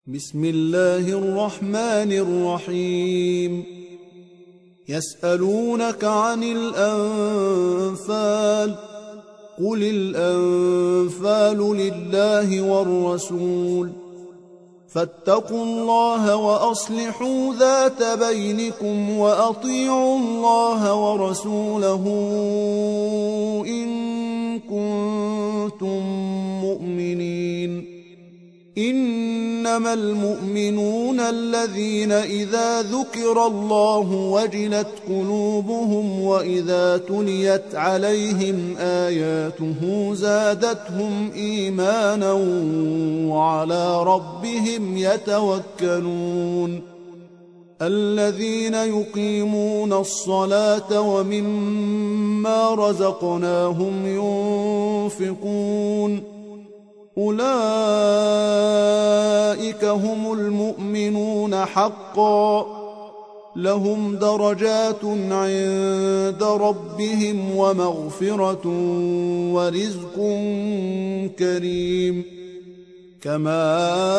بسم الله الرحمن الرحيم. يسألونك عن الأنفال، قل الأنفال لله والرسول، فاتقوا الله وأصلحوا ذات بينكم وأطيعوا الله ورسوله إن كنتم مؤمنين. إنما المؤمنون الذين إذا ذكر الله وجلت قلوبهم وإذا تليت عليهم آياته زادتهم إيمانا وعلى ربهم يتوكلون. الذين يقيمون الصلاة ومما رزقناهم ينفقون، أولئك هم المؤمنون حقا، لهم درجات عند ربهم ومغفرة ورزق كريم. كما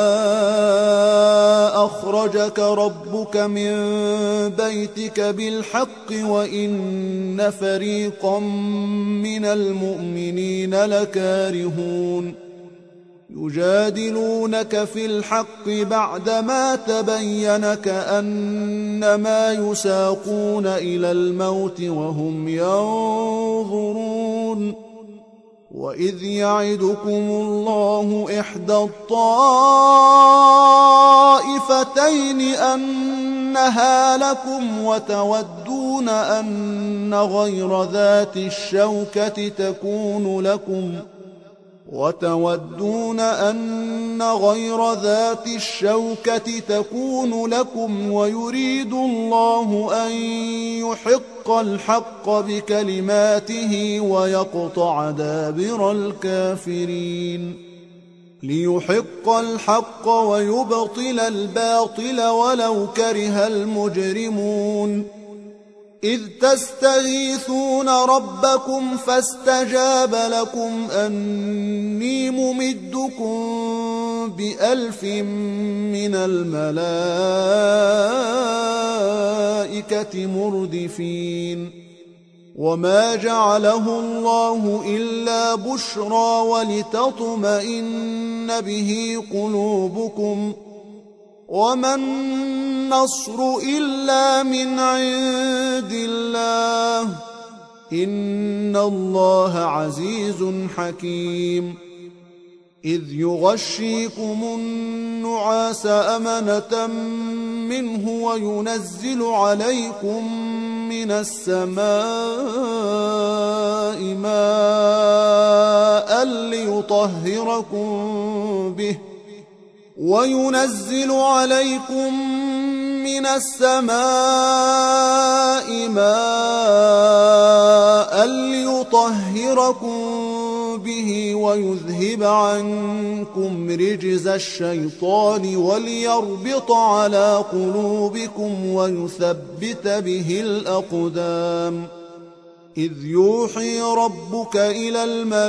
أخرجك ربك من بيتك بالحق وإن فريقا من المؤمنين لكارهون. يجادلونك في الحق بعدما تبين كأنما يساقون إلى الموت وهم ينظرون. وإذ يعدكم الله إحدى الطائفتين أنها لكم وتودون أن غير ذات الشوكة تكون لكم ويريد الله أن يحق الحق بكلماته ويقطع دابر الكافرين. ليحق الحق ويبطل الباطل ولو كره المجرمون. إذ تستغيثون ربكم فاستجاب لكم أني ممدكم ب1000 من الملائكة مردفين. وما جعله الله إلا بشرى ولتطمئن به قلوبكم، وما النصر إلا من عند الله، إن الله عزيز حكيم. إذ يغشيكم النعاس أمنة منه وينزل عليكم من السماء ماء ليطهركم به ويذهب عنكم رجز الشيطان وليربط على قلوبكم ويثبت به الأقدام. إذ يوحي ربك إلى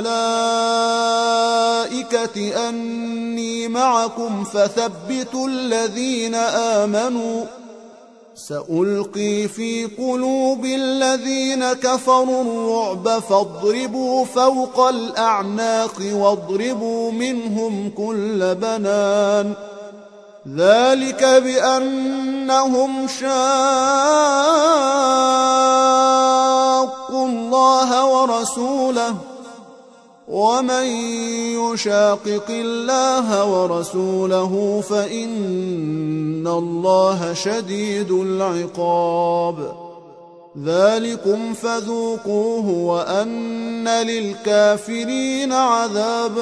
الملائكة أني معكم فثبتوا الذين آمنوا، سألقي في قلوب الذين كفروا الرعب فاضربوا فوق الأعناق واضربوا منهم كل بنان. ذلك بأنهم شاقوا الله ورسوله، ومن يشاقق الله ورسوله فإن الله شديد العقاب. ذلكم فذوقوه وأن للكافرين عذاب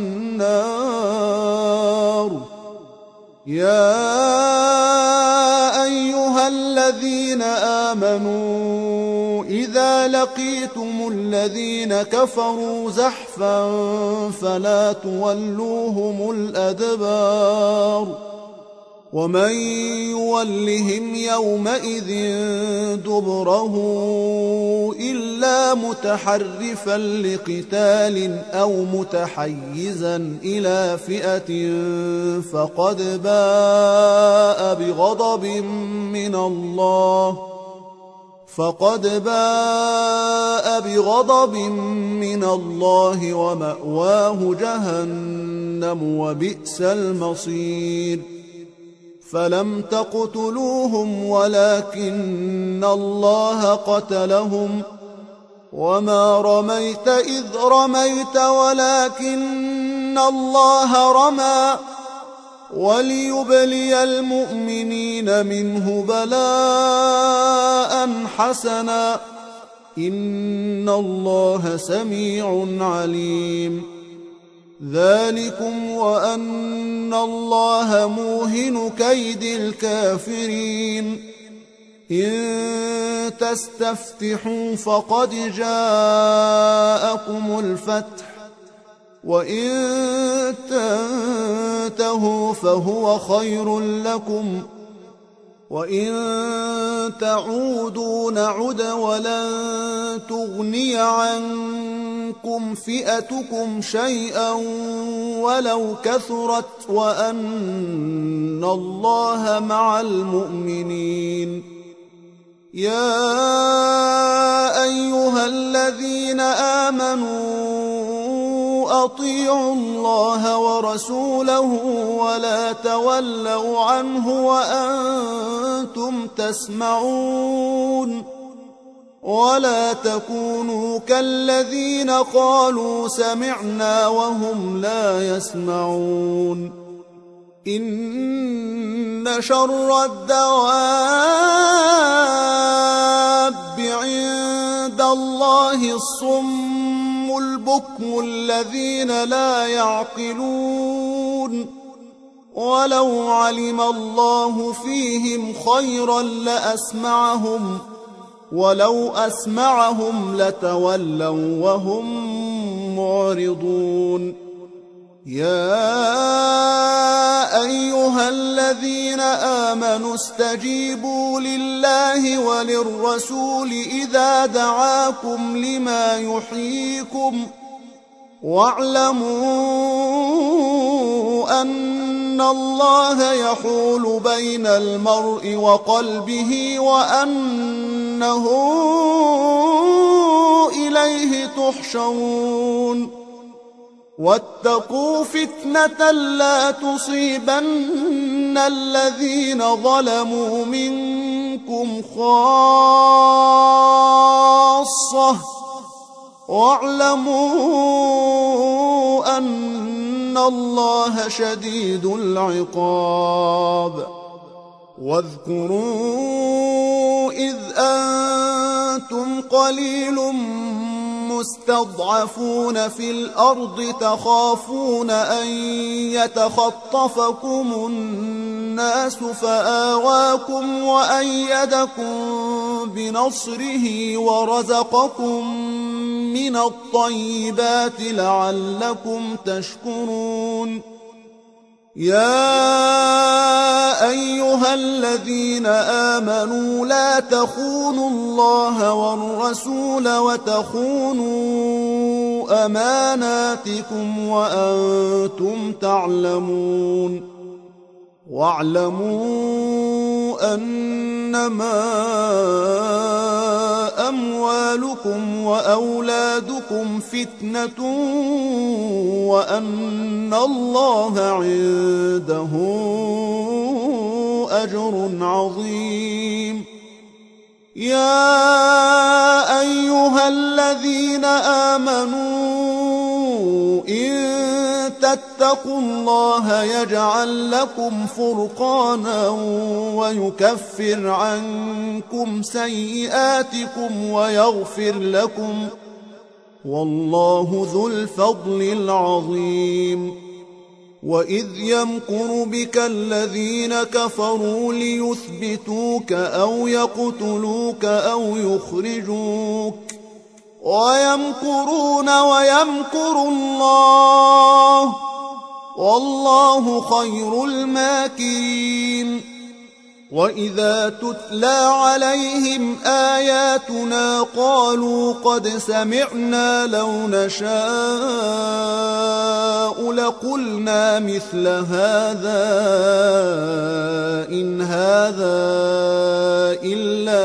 النار. يا أيها الذين آمنوا إذا لقيتم الذين كفروا زحفا فلا تولوهم الأدبار. ومن يولهم يومئذ دبره إلا متحرفا لقتال أو متحيزا إلى فئة فقد باء بغضب من الله ومأواه جهنم وبئس المصير فلم تقتلوهم ولكن الله قتلهم وما رميت إذ رميت ولكن الله رمى وليبلي المؤمنين منه بلاء حسنا إن الله سميع عليم ذلكم وأن الله موهن كيد الكافرين إن تستفتحوا فقد جاءكم الفتح وإن تنتهوا فهو خير لكم وإن تعودوا نعد ولن تغني عنكم فئتكم شيئا ولو كثرت وأن الله مع المؤمنين يا أيها الذين آمنوا أطيعوا الله ورسوله ولا تولوا عنه وأنتم تسمعون ولا تكونوا كالذين قالوا سمعنا وهم لا يسمعون إن شر الدواب عند الله الصم البكم الذين لا يعقلون ولو علم الله فيهم خيرا لأسمعهم ولو أسمعهم لتولوا وهم معرضون يا أيها الذين آمنوا استجيبوا لله وللرسول إذا دعاكم لما يحييكم واعلموا أن الله يحول بين المرء وقلبه وأنه إليه تحشرون واتقوا فتنة لا تصيبن الذين ظلموا منكم خاصة واعلموا أن الله شديد العقاب واذكروا إذ أنتم قليل مستضعفون في الأرض تخافون أن يتخطفكم الناس فآواكم وأيدكم بنصره ورزقكم من الطيبات لعلكم تشكرون يا أيها الذين آمنوا لا تخونوا الله والرسول وتخونوا أماناتكم وأنتم تعلمون واعلموا أنما أموالكم وأولادكم فتنة وأن الله عنده أجر عظيم يا أيها الذين آمنوا إن تتقوا الله يجعل لكم فرقانا ويكفر عنكم سيئاتكم ويغفر لكم والله ذو الفضل العظيم وإذ يمكر بك الذين كفروا ليثبتوك أو يقتلوك أو يخرجوك ويمكرون ويمكر الله والله خير الماكرين. وإذا تتلى عليهم آياتنا قالوا قد سمعنا لو نشاء لقلنا مثل هذا إن هذا إلا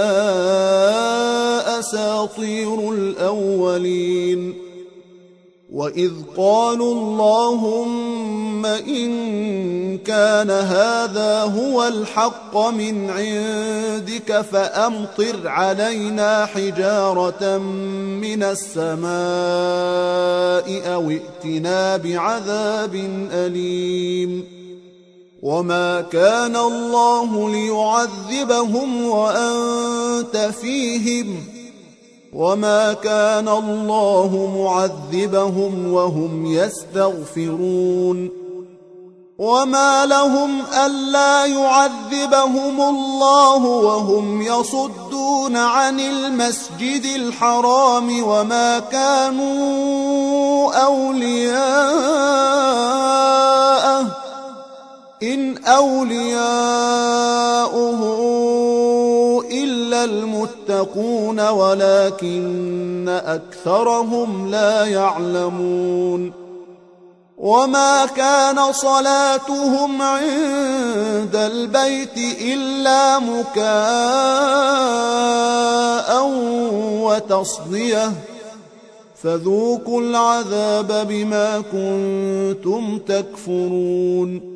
أساطير الأولين. وإذ قالوا اللهم إن كان هذا هو الحق من عندك فأمطر علينا حجارة من السماء أو ائتنا بعذاب أليم. وما كان الله ليعذبهم وأنت فيهم وما كان الله معذبهم وهم يستغفرون. وما لهم ألا يعذبهم الله وهم يصدون عن المسجد الحرام وما كانوا أولياءه إن أولياؤه إلا المتقون ولكن أكثرهم لا يعلمون. وما كان صلاتهم عند البيت إلا مكاء وتصدية فذوقوا العذاب بما كنتم تكفرون.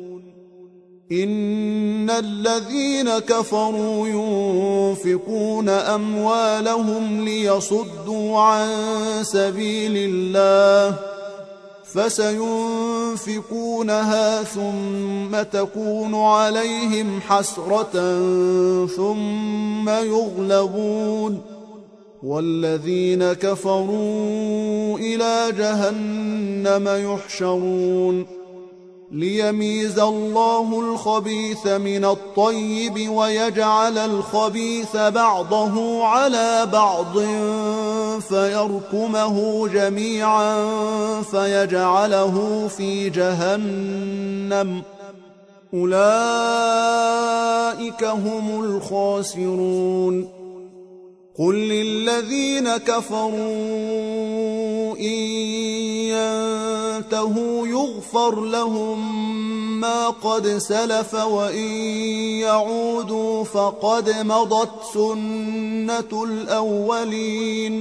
إن الذين كفروا ينفقون أموالهم ليصدوا عن سبيل الله فسينفقونها ثم تكون عليهم حسرة ثم يغلبون والذين كفروا إلى جهنم يحشرون. ليميز الله الخبيث من الطيب ويجعل الخبيث بعضه على بعض فيركمه جميعا فيجعله في جهنم أولئك هم الخاسرون. قل للذين كفروا إن ينتهوا يغفر لهم ما قد سلف وإن يعودوا فقد مضت سنة الأولين.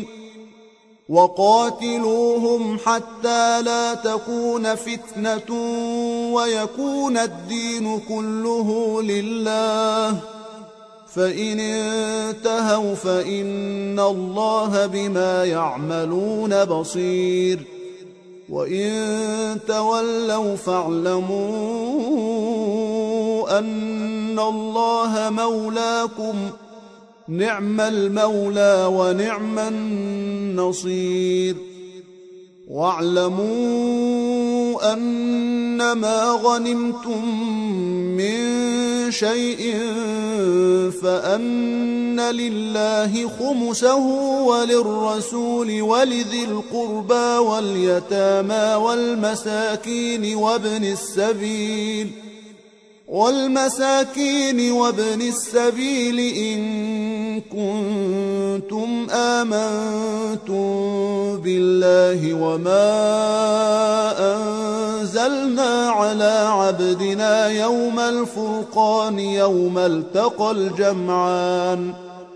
وقاتلوهم حتى لا تكون فتنة ويكون الدين كله لله فإن انتهوا فإن الله بما يعملون بصير. وإن تولوا فاعلموا أن الله مولاكم نعم المولى ونعم النصير. واعلموا أنما غنمتم من شيء فأن لله خمسه وللرسول ولذي القربى واليتامى والمساكين وابن السبيل إن كنتم آمنتم بالله وما أنزلنا على عبدنا يوم الفرقان يوم التقى الجمعان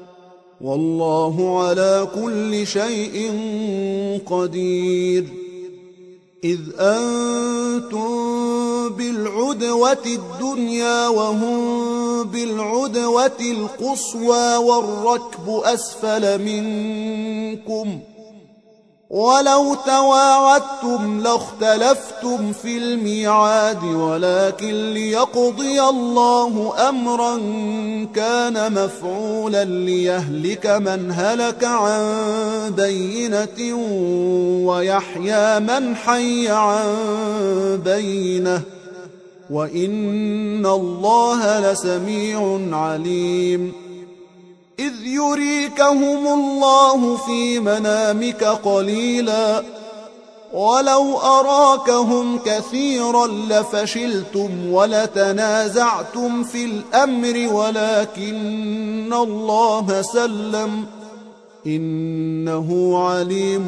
والله على كل شيء قدير. إذ أنتم بالعدوة الدنيا وهم بالعدوة القصوى والركب أسفل منكم ولو تواعدتم لاختلفتم في الميعاد ولكن ليقضي الله أمرا كان مفعولا ليهلك من هلك عن بينة ويحيى من حي عن بينة وإن الله لسميع عليم. إذ يريكهم الله في منامك قليلا ولو أراكهم كثيرا لفشلتم ولتنازعتم في الأمر ولكن الله سلم إنه عليم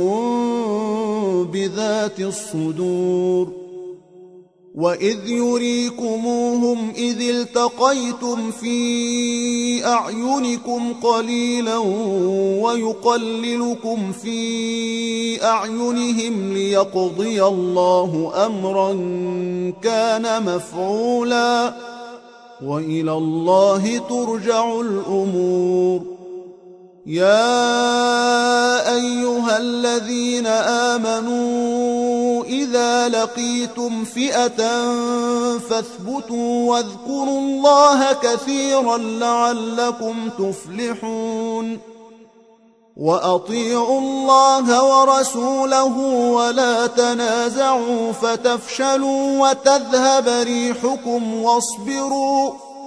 بذات الصدور وإذ يريكموهم إذ التقيتم في أعينكم قليلا ويقللكم في أعينهم ليقضي الله أمرا كان مفعولا وإلى الله ترجع الأمور يا أيها الذين آمنوا إذا لقيتم فئة فاثبتوا واذكروا الله كثيرا لعلكم تفلحون وأطيعوا الله ورسوله ولا تنازعوا فتفشلوا وتذهب ريحكم واصبروا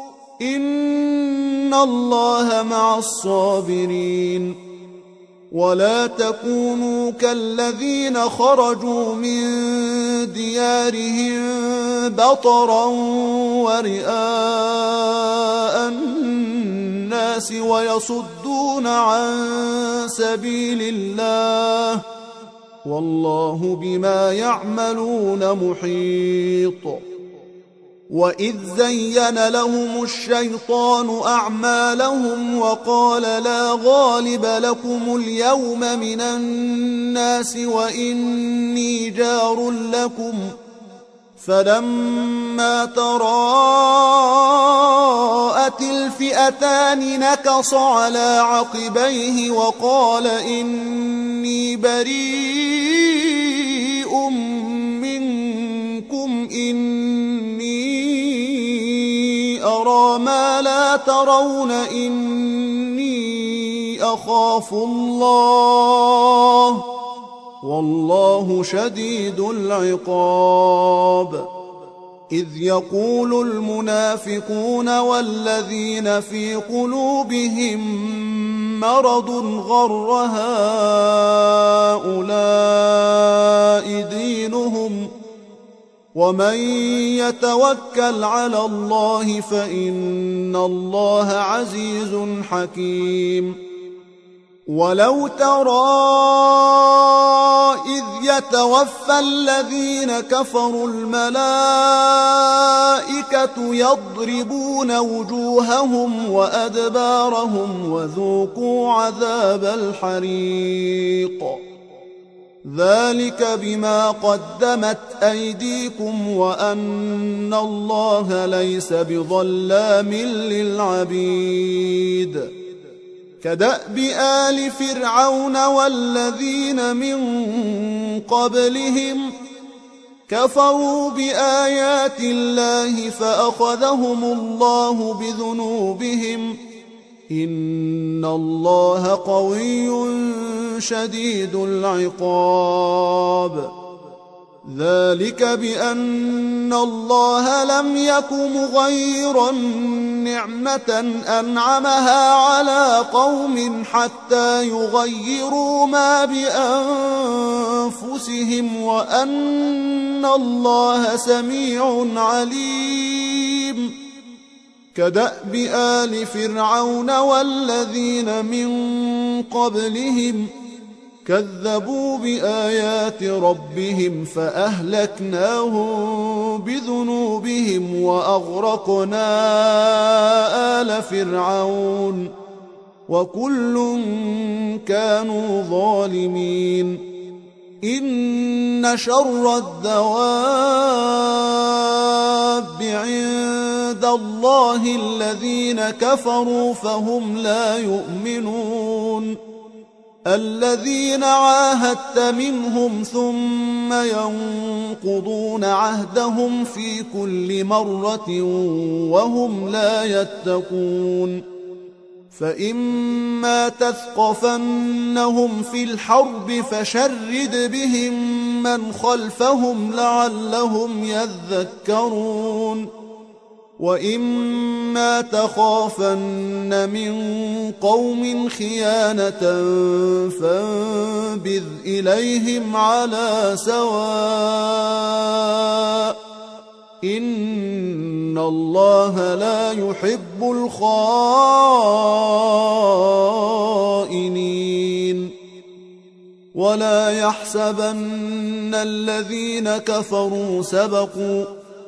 إن الله مع الصابرين ولا تكونوا كالذين خرجوا من ديارهم بطرا ورئاء الناس ويصدون عن سبيل الله والله بما يعملون محيط وإذ زين لهم الشيطان أعمالهم وقال لا غالب لكم اليوم من الناس وإني جار لكم فلما تراءت الفئتان نكص على عقبيه وقال إني بريء منكم إني أرى ما لا ترون إني أخاف الله والله شديد العقاب إذ يقول المنافقون والذين في قلوبهم مرض غر هؤلاء دينهم ومن يتوكل على الله فإن الله عزيز حكيم ولو ترى إذ يتوفى الذين كفروا الملائكة يضربون وجوههم وأدبارهم وذوقوا عذاب الحريق ذلك بما قدمت أيديكم وأن الله ليس بظلام للعبيد كدأب آل فرعون والذين من قبلهم كفروا بآيات الله فأخذهم الله بذنوبهم إن الله قوي شديد العقاب ذلك بأن الله لم يك مغيرا نعمة أنعمها على قوم حتى يغيروا ما بأنفسهم وأن الله سميع عليم كدأب آل فرعون والذين من قبلهم كذبوا بآيات ربهم فأهلكناهم بذنوبهم وأغرقنا آل فرعون وكل كانوا ظالمين إن شر الدواب عند الله الذين كفروا فهم لا يؤمنون الذين عاهدت منهم ثم ينقضون عهدهم في كل مرة وهم لا يتقون فإما تثقفنهم في الحرب فشرد بهم من خلفهم لعلهم يذكرون وإما تخافن من قوم خيانة فانبذ إليهم على سواء إن الله لا يحب الخائنين ولا يحسبن الذين كفروا سبقوا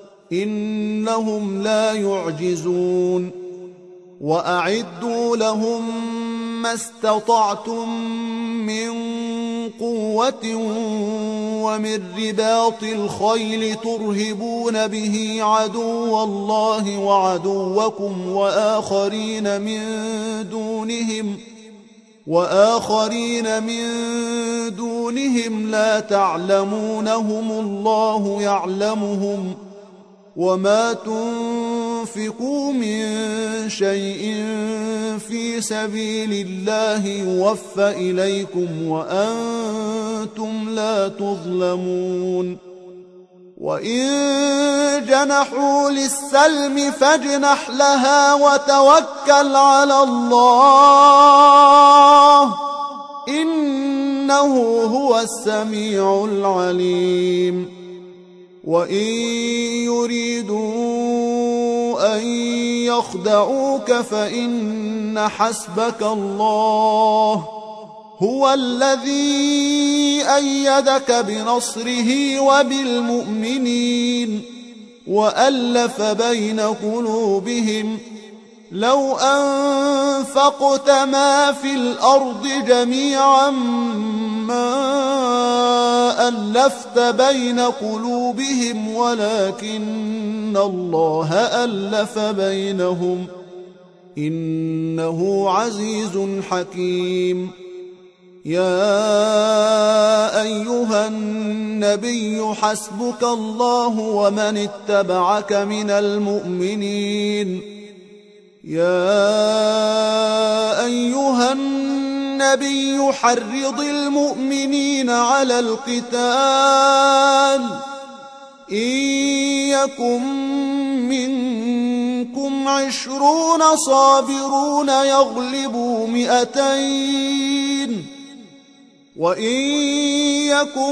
إنهم لا يعجزون وأعدوا لهم ما استطعتم من قوة ومن رباط الخيل ترهبون به عدو الله وعدوكم وآخرين من دونهم لا تعلمونهم الله يعلمهم وما تنفقوا من شيء في سبيل الله يوفى إليكم وأنتم لا تظلمون وإن جنحوا للسلم فاجنح لها وتوكل على الله إنه هو السميع العليم وإن يريدوا أن يخدعوك فإن حسبك الله هو الذي أيدك بنصره وبالمؤمنين وألف بين قلوبهم لو أنفقت ما في الأرض جميعا ما ألفت بين قلوبهم ولكن الله ألف بينهم إنه عزيز حكيم يا أيها النبي حسبك الله ومن اتبعك من المؤمنين يا أيها النبي حرض المؤمنين على القتال إن يكن منكم 20 صابرون يغلبوا 200 وإن يكن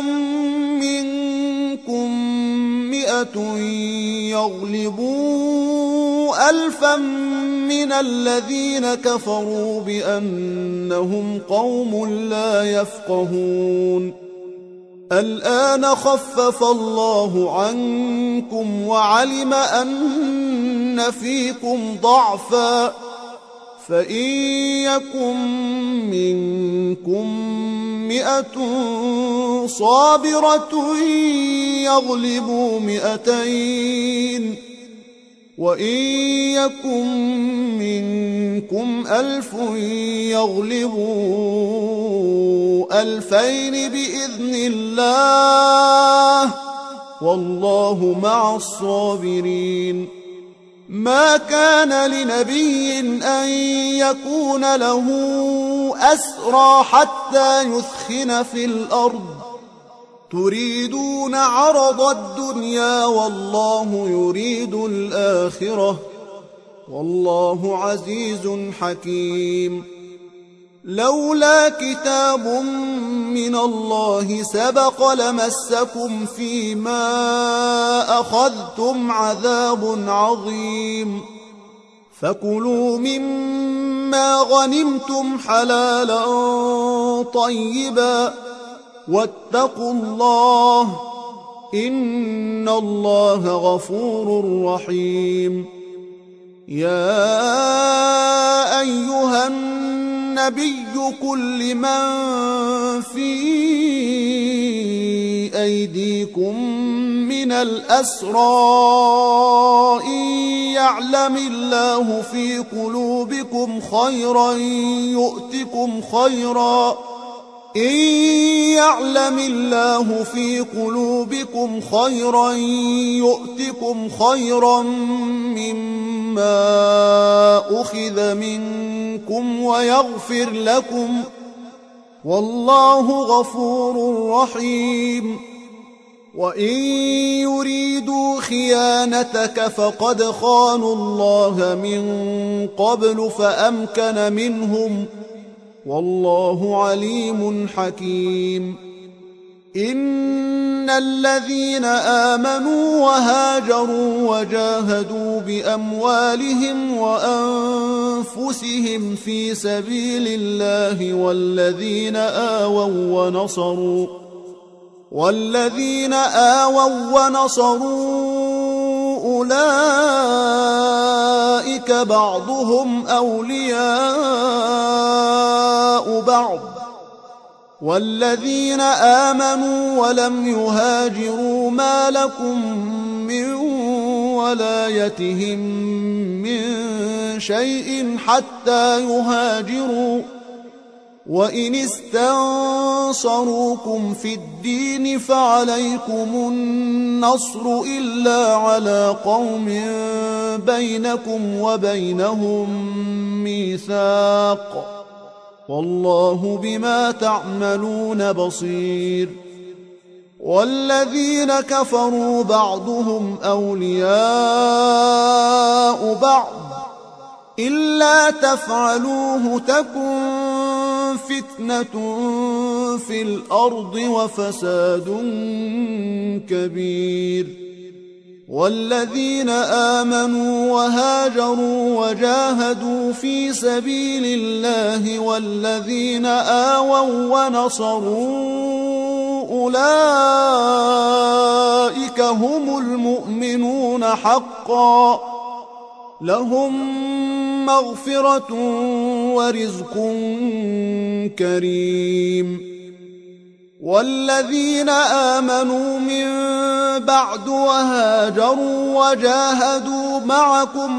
منكم 100 يغلبوا 1000 من الذين كفروا بأنهم قوم لا يفقهون الآن خفف الله عنكم وعلم أن فيكم ضعفا فإن يكن منكم 100 صابرة يغلبوا 200 وإن يكن منكم 1000 يغلبوا 2000 بإذن الله والله مع الصابرين ما كان لنبي أن يكون له أسرى حتى يثخن في الأرض تريدون عرض الدنيا والله يريد الآخرة والله عزيز حكيم لولا كتاب من الله سبق لمسكم فيما أخذتم عذاب عظيم فكلوا مما غنمتم حلالا طيبا واتقوا الله إن الله غفور رحيم يا أيها النبي قل لمن في أيديكم من الأسرى إن يعلم الله في قلوبكم خيرا يؤتكم خيرا إن يعلم الله في قلوبكم خيرا يؤتكم خيرا مما أخذ منكم ويغفر لكم والله غفور رحيم وإن يريدوا خيانتك فقد خانوا الله من قبل فأمكن منهم، والله عليم حكيم. إن الذين آمنوا وهاجروا وجاهدوا بأموالهم وأنفسهم في سبيل الله والذين آووا ونصروا أولئك بعضهم أولياء بعض، والذين آمنوا ولم يهاجروا ما لكم من ولايتهم من شيء حتى يهاجروا، وإن استنصروكم في الدين فعليكم النصر إلا على قوم بينكم وبينهم ميثاق، والله بما تعملون بصير. والذين كفروا بعضهم أولياء بعض إلا تفعلوه تكن فتنة في الأرض وفساد كبير. والذين آمنوا وهاجروا وجاهدوا في سبيل الله والذين آووا ونصروا أولئك هم المؤمنون حقا، لهم مغفرة ورزق كريم. والذين آمنوا من بعد وهاجروا وجاهدوا معكم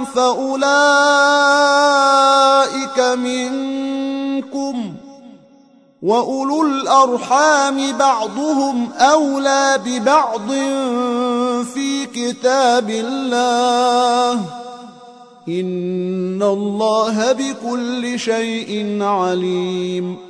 فأولئك منكم، وأولو الأرحام بعضهم أولى ببعض في كتاب الله، إن الله بكل شيء عليم.